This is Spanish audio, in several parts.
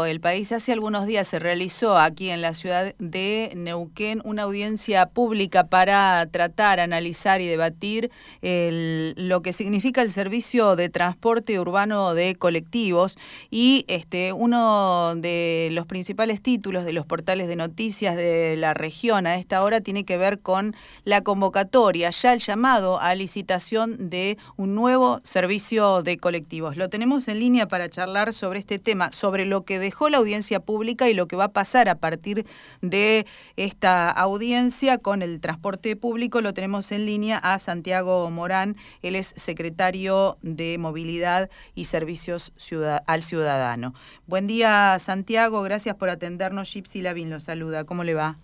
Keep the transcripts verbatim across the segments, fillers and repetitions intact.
el país. Hace algunos días se realizó aquí en la ciudad de Neuquén una audiencia pública para tratar, analizar y debatir el, lo que significa el servicio de transporte urbano de colectivos, y este uno de los principales títulos de los portales de noticias de la región a esta hora tiene que ver con la convocatoria, ya el llamado a licitación de un nuevo servicio de colectivos. Lo tenemos en línea para charlar sobre este tema, sobre lo que dejó la audiencia pública y lo que va a pasar a partir de esta audiencia con el transporte público. Lo tenemos en línea a Santiago Morán, él es secretario de Movilidad y Servicios Ciudad- al Ciudadano. Buen día, Santiago, gracias por atendernos. Gypsy Lavín lo saluda, ¿cómo le va?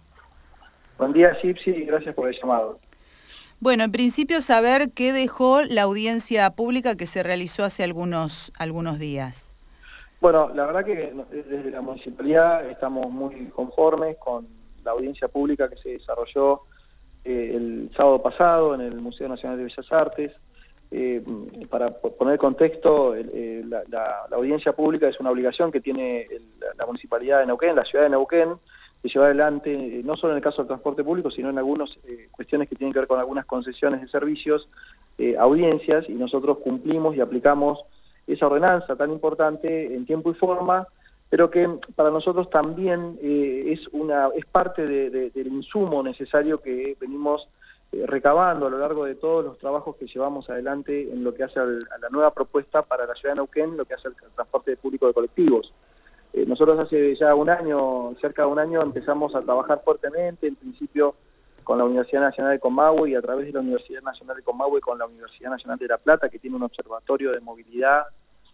Buen día, Gypsy, y gracias por el llamado. Bueno, en principio saber qué dejó la audiencia pública que se realizó hace algunos, algunos días. Bueno, la verdad que desde la municipalidad estamos muy conformes con la audiencia pública que se desarrolló eh, el sábado pasado en el Museo Nacional de Bellas Artes. Eh, para poner contexto, eh, la, la, la audiencia pública es una obligación que tiene el, la Municipalidad de Neuquén, la ciudad de Neuquén, de llevar adelante, eh, no solo en el caso del transporte público, sino en algunas eh, cuestiones que tienen que ver con algunas concesiones de servicios, eh, audiencias, y nosotros cumplimos y aplicamos esa ordenanza tan importante en tiempo y forma, pero que para nosotros también eh, es, una, es parte de, de, del insumo necesario que venimos eh, recabando a lo largo de todos los trabajos que llevamos adelante en lo que hace al, a la nueva propuesta para la ciudad de Neuquén, lo que hace al transporte público de colectivos. Eh, nosotros hace ya un año, cerca de un año, empezamos a trabajar fuertemente, en principio con la Universidad Nacional de Comahue y a través de la Universidad Nacional de Comahue con la Universidad Nacional de La Plata, que tiene un observatorio de movilidad,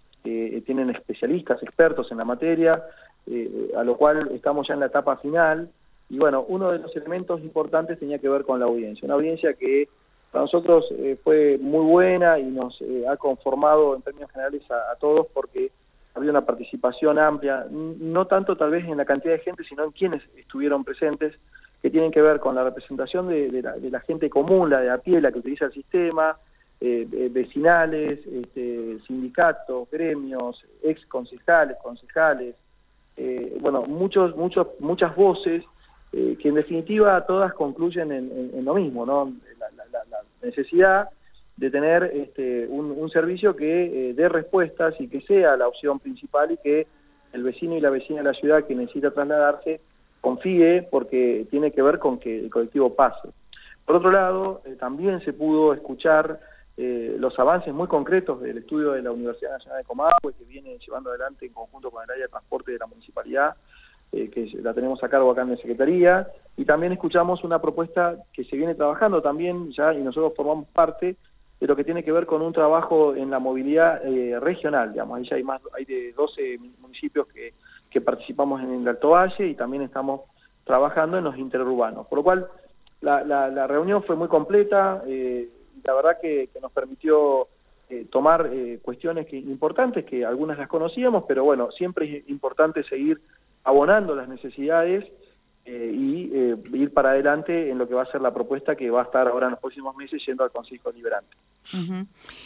eh, tienen especialistas, expertos en la materia, eh, a lo cual estamos ya en la etapa final. Y bueno, uno de los elementos importantes tenía que ver con la audiencia, una audiencia que para nosotros eh, fue muy buena y nos eh, ha conformado en términos generales a, a todos, porque había una participación amplia, no tanto tal vez en la cantidad de gente, sino en quienes estuvieron presentes, que tienen que ver con la representación de, de, la, de la gente común, la de a pie, la que utiliza el sistema, eh, eh, vecinales, este, sindicatos, gremios, ex concejales, concejales, eh, bueno, muchos, muchos, muchas voces eh, que en definitiva todas concluyen en, en, en lo mismo, ¿no? La, la, la, la necesidad de tener este, un, un servicio que eh, dé respuestas y que sea la opción principal, y que el vecino y la vecina de la ciudad que necesita trasladarse confíe, porque tiene que ver con que el colectivo pase. Por otro lado, eh, también se pudo escuchar eh, los avances muy concretos del estudio de la Universidad Nacional de Comahue, que viene llevando adelante en conjunto con el área de transporte de la municipalidad, eh, que la tenemos a cargo acá en la Secretaría, y también escuchamos una propuesta que se viene trabajando también ya, y nosotros formamos parte de lo que tiene que ver con un trabajo en la movilidad eh, regional, digamos. Ahí ya hay más, hay de doce municipios que, que participamos en el Alto Valle, y también estamos trabajando en los interurbanos. Por lo cual, la, la, la reunión fue muy completa, eh, y la verdad que, que nos permitió eh, tomar eh, cuestiones que, importantes, que algunas las conocíamos, pero bueno, siempre es importante seguir abonando las necesidades Eh, y eh, ir para adelante en lo que va a ser la propuesta que va a estar ahora en los próximos meses yendo al Consejo Deliberante. Uh-huh.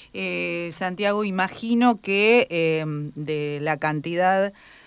eh, Santiago, imagino que eh, de la cantidad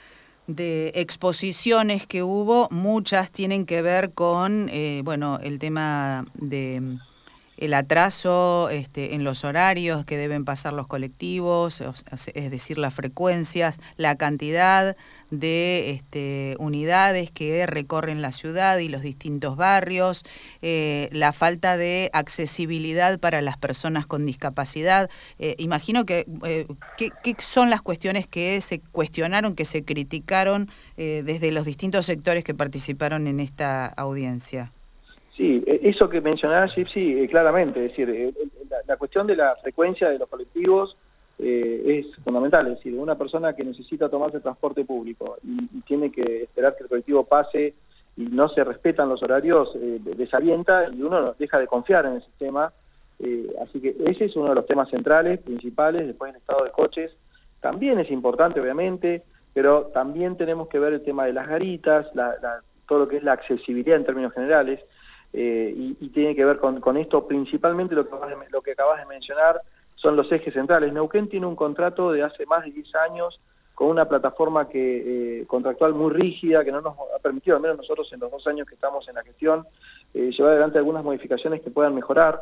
de exposiciones que hubo, muchas tienen que ver con eh, bueno, el tema de el atraso este, en los horarios que deben pasar los colectivos, es decir, las frecuencias, la cantidad de este, unidades que recorren la ciudad y los distintos barrios, eh, la falta de accesibilidad para las personas con discapacidad. Eh, imagino que, eh, ¿qué, ¿qué son las cuestiones que se cuestionaron, que se criticaron eh, desde los distintos sectores que participaron en esta audiencia? Sí, eso que mencionaba Gypsy, eh, claramente, es decir, eh, la, la cuestión de la frecuencia de los colectivos eh, es fundamental, es decir, una persona que necesita tomarse transporte público y, y tiene que esperar que el colectivo pase y no se respetan los horarios, eh, desalienta, y uno deja de confiar en el sistema, eh, así que ese es uno de los temas centrales, principales. Después el estado de coches también es importante, obviamente, pero también tenemos que ver el tema de las garitas, la, la, todo lo que es la accesibilidad en términos generales. Eh, y, y tiene que ver con, con esto, principalmente lo que, acabas de, lo que acabas de mencionar, son los ejes centrales. Neuquén tiene un contrato de hace más de diez años con una plataforma que eh, contractual muy rígida, que no nos ha permitido, al menos nosotros en los dos años que estamos en la gestión, eh, llevar adelante algunas modificaciones que puedan mejorar,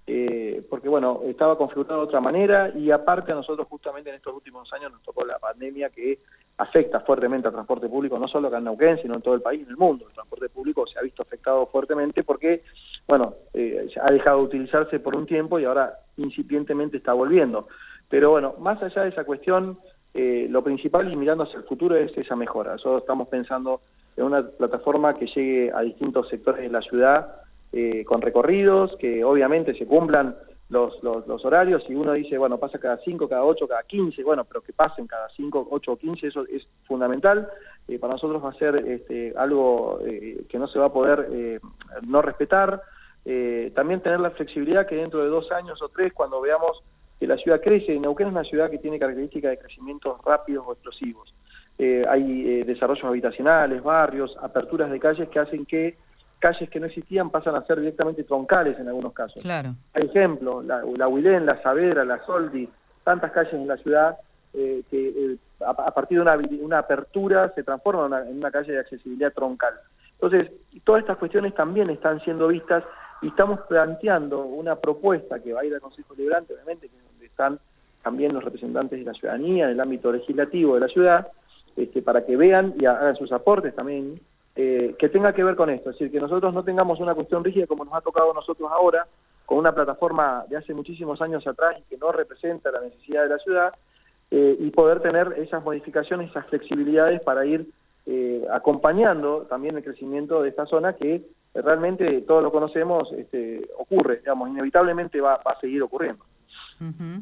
eh, porque bueno, estaba configurado de otra manera, y aparte a nosotros justamente en estos últimos años nos tocó la pandemia que afecta fuertemente al transporte público, no solo acá en Neuquén, sino en todo el país, en el mundo. El transporte público se ha visto afectado fuertemente porque, bueno, eh, ha dejado de utilizarse por un tiempo y ahora incipientemente está volviendo. Pero bueno, más allá de esa cuestión, eh, lo principal y mirando hacia el futuro es esa mejora. Nosotros estamos pensando en una plataforma que llegue a distintos sectores de la ciudad, eh, con recorridos, que obviamente se cumplan Los, los, los horarios, y uno dice, bueno, pasa cada cinco, cada ocho, cada quince, bueno, pero que pasen cada cinco, ocho o quince, eso es fundamental. Eh, para nosotros va a ser este, algo eh, que no se va a poder eh, no respetar. Eh, también tener la flexibilidad que dentro de dos años o tres, cuando veamos que la ciudad crece, Neuquén es una ciudad que tiene características de crecimientos rápidos o explosivos. Eh, hay eh, desarrollos habitacionales, barrios, aperturas de calles que hacen que calles que no existían pasan a ser directamente troncales en algunos casos. Claro. Hay ejemplos, la, la Huilén, la Saavedra, la Soldi, tantas calles en la ciudad eh, que eh, a, a partir de una, una apertura se transforman en una, en una calle de accesibilidad troncal. Entonces, todas estas cuestiones también están siendo vistas y estamos planteando una propuesta que va a ir al Consejo Deliberante, obviamente, que es donde están también los representantes de la ciudadanía en el ámbito legislativo de la ciudad, este, para que vean y hagan sus aportes también, Eh, que tenga que ver con esto, es decir, que nosotros no tengamos una cuestión rígida como nos ha tocado a nosotros ahora, con una plataforma de hace muchísimos años atrás y que no representa la necesidad de la ciudad, eh, y poder tener esas modificaciones, esas flexibilidades para ir eh, acompañando también el crecimiento de esta zona que eh, realmente todos lo conocemos, este, ocurre, digamos, inevitablemente va, va a seguir ocurriendo. Uh-huh.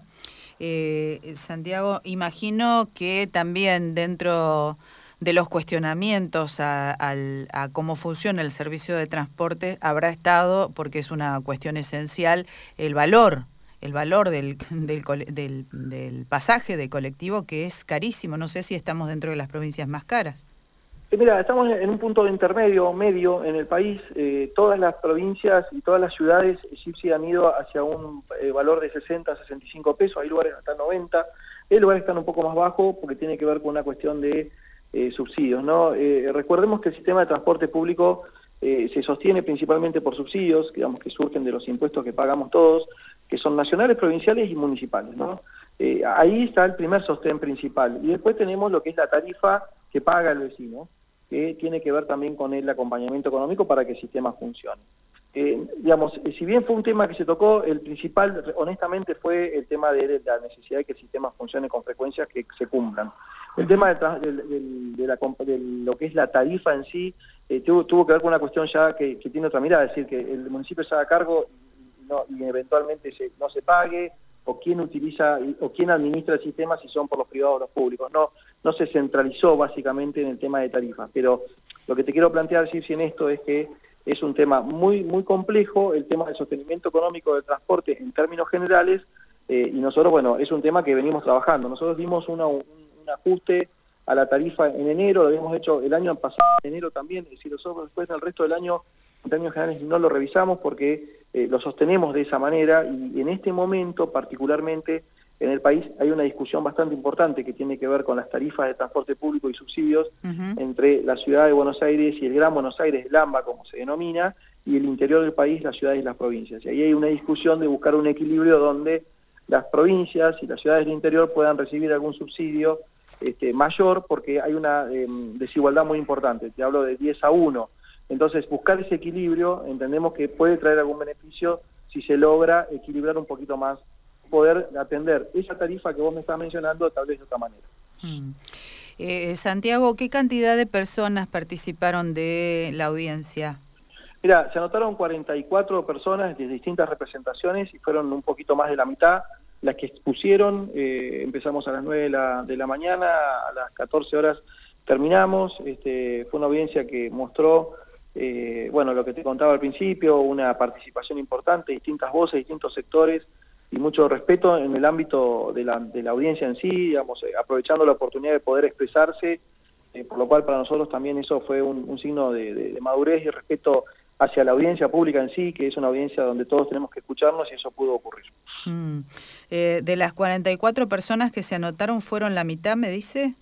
eh, Santiago, imagino que también dentro de los cuestionamientos a, a, a cómo funciona el servicio de transporte habrá estado, porque es una cuestión esencial, el valor, el valor del, del, del, del pasaje de colectivo, que es carísimo. No sé si estamos dentro de las provincias más caras. Eh, mira, estamos en un punto de intermedio, medio en el país. Eh, todas las provincias y todas las ciudades sí se han ido hacia un eh, valor de sesenta, sesenta y cinco pesos, hay lugares hasta noventa, hay lugares que están un poco más bajos porque tiene que ver con una cuestión de Eh, subsidios, ¿no? Eh, recordemos que el sistema de transporte público eh, se sostiene principalmente por subsidios, digamos, que surgen de los impuestos que pagamos todos, que son nacionales, provinciales y municipales, ¿no? Eh, ahí está el primer sostén principal. Y después tenemos lo que es la tarifa que paga el vecino, que tiene que ver también con el acompañamiento económico para que el sistema funcione. Eh, digamos, si bien fue un tema que se tocó, el principal, honestamente, fue el tema de la necesidad de que el sistema funcione con frecuencias que se cumplan. El tema de, de, de, de, la, de lo que es la tarifa en sí eh, tuvo, tuvo que ver con una cuestión ya que, que tiene otra mirada, es decir, que el municipio se haga cargo y, no, y eventualmente se, no se pague, o quién utiliza o quién administra el sistema, si son por los privados o los públicos. No, no se centralizó básicamente en el tema de tarifas, pero lo que te quiero plantear, Circe, en esto es que es un tema muy, muy complejo, el tema del sostenimiento económico del transporte en términos generales, eh, y nosotros, bueno, es un tema que venimos trabajando. Nosotros dimos una, un, un ajuste a la tarifa en enero, lo habíamos hecho el año pasado, en enero también, es decir, nosotros después del resto del año, en términos generales, no lo revisamos porque eh, lo sostenemos de esa manera, y en este momento, particularmente, en el país hay una discusión bastante importante que tiene que ver con las tarifas de transporte público y subsidios uh-huh. entre la ciudad de Buenos Aires y el Gran Buenos Aires, el AMBA, como se denomina, y el interior del país, las ciudades y las provincias. Y ahí hay una discusión de buscar un equilibrio donde las provincias y las ciudades del interior puedan recibir algún subsidio este, mayor, porque hay una eh, desigualdad muy importante, te hablo de diez a uno. Entonces, buscar ese equilibrio, entendemos que puede traer algún beneficio si se logra equilibrar un poquito más, poder atender esa tarifa que vos me estás mencionando tal vez de otra manera. Mm. Eh, Santiago, ¿qué cantidad de personas participaron de la audiencia? Mira, se anotaron cuarenta y cuatro personas de distintas representaciones y fueron un poquito más de la mitad las que expusieron. Eh, empezamos a las nueve de la, de la mañana, a las catorce horas terminamos. Este, fue una audiencia que mostró, eh, bueno, lo que te contaba al principio, una participación importante, distintas voces, distintos sectores, y mucho respeto en el ámbito de la, de la audiencia en sí, digamos, eh, aprovechando la oportunidad de poder expresarse, eh, por lo cual para nosotros también eso fue un, un signo de, de, de madurez y respeto hacia la audiencia pública en sí, que es una audiencia donde todos tenemos que escucharnos, y eso pudo ocurrir. Mm. Eh, de las cuarenta y cuatro personas que se anotaron, ¿fueron la mitad, me dice?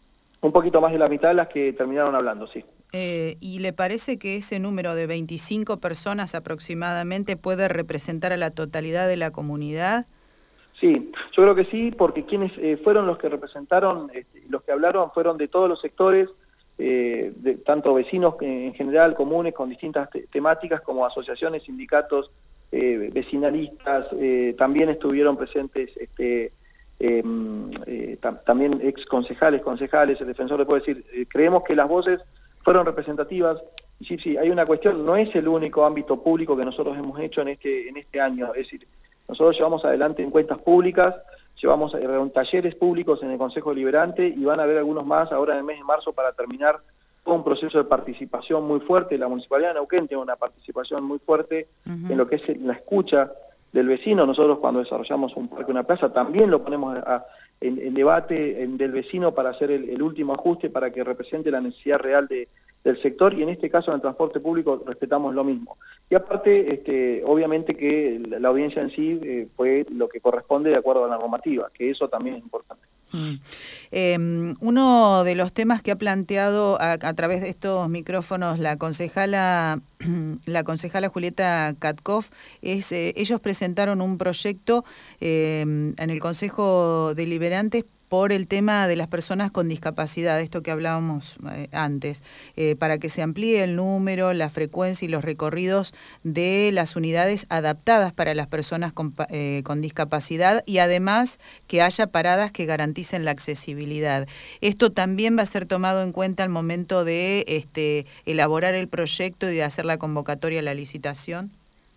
un poquito más de la mitad de las que terminaron hablando, sí. Eh, ¿Y le parece que ese número de veinticinco personas aproximadamente puede representar a la totalidad de la comunidad? Sí, yo creo que sí, porque quienes eh, fueron los que representaron, este, los que hablaron fueron de todos los sectores, eh, de, tanto vecinos en general, comunes, con distintas te temáticas, como asociaciones, sindicatos, eh, vecinalistas, eh, también estuvieron presentes este, eh, eh, tam también ex concejales, concejales, el defensor le puede decir, eh, creemos que las voces fueron representativas. Y sí, sí, hay una cuestión, no es el único ámbito público que nosotros hemos hecho en este, en este año, es decir, nosotros llevamos adelante encuestas públicas, llevamos eh, talleres públicos en el Consejo Deliberante y van a haber algunos más ahora en el mes de marzo para terminar todo un proceso de participación muy fuerte. La Municipalidad de Neuquén tiene una participación muy fuerte uh-huh. en lo que es la escucha del vecino. Nosotros cuando desarrollamos un parque, una plaza, también lo ponemos a, a, en, en debate en, del vecino para hacer el, el último ajuste para que represente la necesidad real de, del sector, y en este caso en el transporte público respetamos lo mismo. Y aparte, este, obviamente que la audiencia en sí eh, fue lo que corresponde de acuerdo a la normativa, que eso también es importante. Mm. Eh, uno de los temas que ha planteado a, a través de estos micrófonos la concejala, la concejala Julieta Katkoff es, eh, ellos presentaron un proyecto eh, en el Consejo Deliberante por el tema de las personas con discapacidad, esto que hablábamos eh, antes, eh, para que se amplíe el número, la frecuencia y los recorridos de las unidades adaptadas para las personas con, eh, con discapacidad, y además que haya paradas que garanticen la accesibilidad. Esto también va a ser tomado en cuenta al momento de este, elaborar el proyecto y de hacer la convocatoria a la licitación.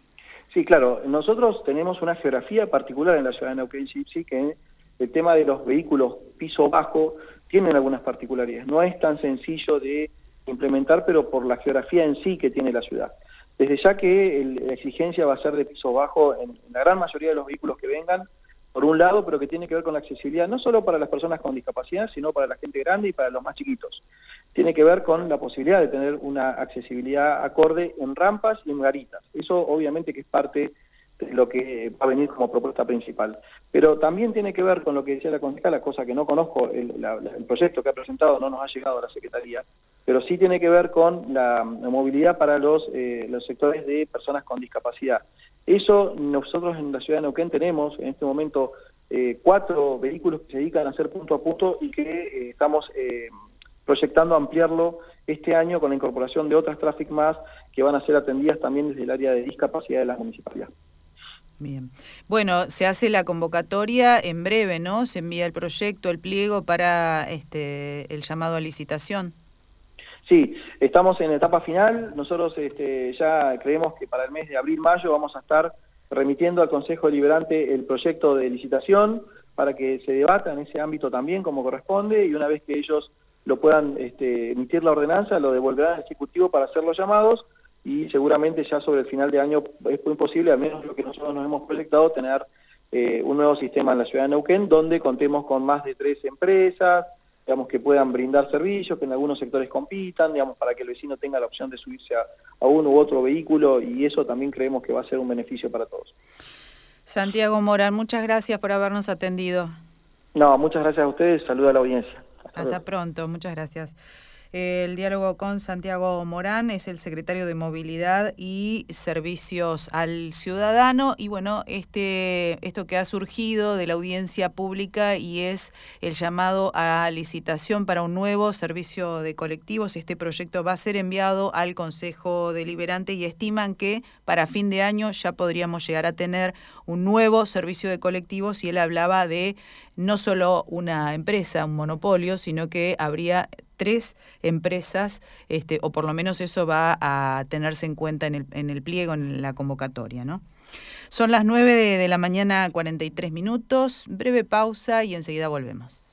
Sí, claro. Nosotros tenemos una geografía particular en la ciudad de Neuquén, sí, que el tema de los vehículos piso bajo tienen algunas particularidades. No es tan sencillo de implementar, pero por la geografía en sí que tiene la ciudad. Desde ya que el, la exigencia va a ser de piso bajo en, en la gran mayoría de los vehículos que vengan, por un lado, pero que tiene que ver con la accesibilidad, no solo para las personas con discapacidad, sino para la gente grande y para los más chiquitos. Tiene que ver con la posibilidad de tener una accesibilidad acorde en rampas y en garitas. Eso obviamente que es parte de lo que va a venir como propuesta principal. Pero también tiene que ver con lo que decía la concejala, cosa que no conozco, el, la, el proyecto que ha presentado no nos ha llegado a la Secretaría, pero sí tiene que ver con la, la movilidad para los, eh, los sectores de personas con discapacidad. Eso nosotros en la ciudad de Neuquén tenemos en este momento eh, cuatro vehículos que se dedican a hacer punto a punto y que eh, estamos eh, proyectando ampliarlo este año con la incorporación de otras Traffic más que van a ser atendidas también desde el área de discapacidad de las municipalidades. Bien. Bueno, se hace la convocatoria en breve, ¿no? Se envía el proyecto, el pliego para este el llamado a licitación. Sí, estamos en etapa final. Nosotros este, ya creemos que para el mes de abril-mayo vamos a estar remitiendo al Consejo Deliberante el proyecto de licitación para que se debata en ese ámbito también como corresponde, y una vez que ellos lo puedan este, emitir la ordenanza, lo devolverán al Ejecutivo para hacer los llamados, y seguramente ya sobre el final de año es muy posible, al menos lo que nosotros nos hemos proyectado, tener eh, un nuevo sistema en la ciudad de Neuquén, donde contemos con más de tres empresas, digamos, que puedan brindar servicios, que en algunos sectores compitan, digamos, para que el vecino tenga la opción de subirse a, a uno u otro vehículo, y eso también creemos que va a ser un beneficio para todos. Santiago Morán, muchas gracias por habernos atendido. No, muchas gracias a ustedes, saluda a la audiencia. Hasta, Hasta pronto, muchas gracias. El diálogo con Santiago Morán, es el secretario de Movilidad y Servicios al Ciudadano, y bueno, este esto que ha surgido de la audiencia pública y es el llamado a licitación para un nuevo servicio de colectivos. Este proyecto va a ser enviado al Consejo Deliberante y estiman que para fin de año ya podríamos llegar a tener un nuevo servicio de colectivos, y él hablaba de no solo una empresa, un monopolio, sino que habría tres empresas, este, o por lo menos eso va a tenerse en cuenta en el, en el pliego, en la convocatoria, ¿no? Son las nueve de, de la mañana, cuarenta y tres minutos, breve pausa y enseguida volvemos.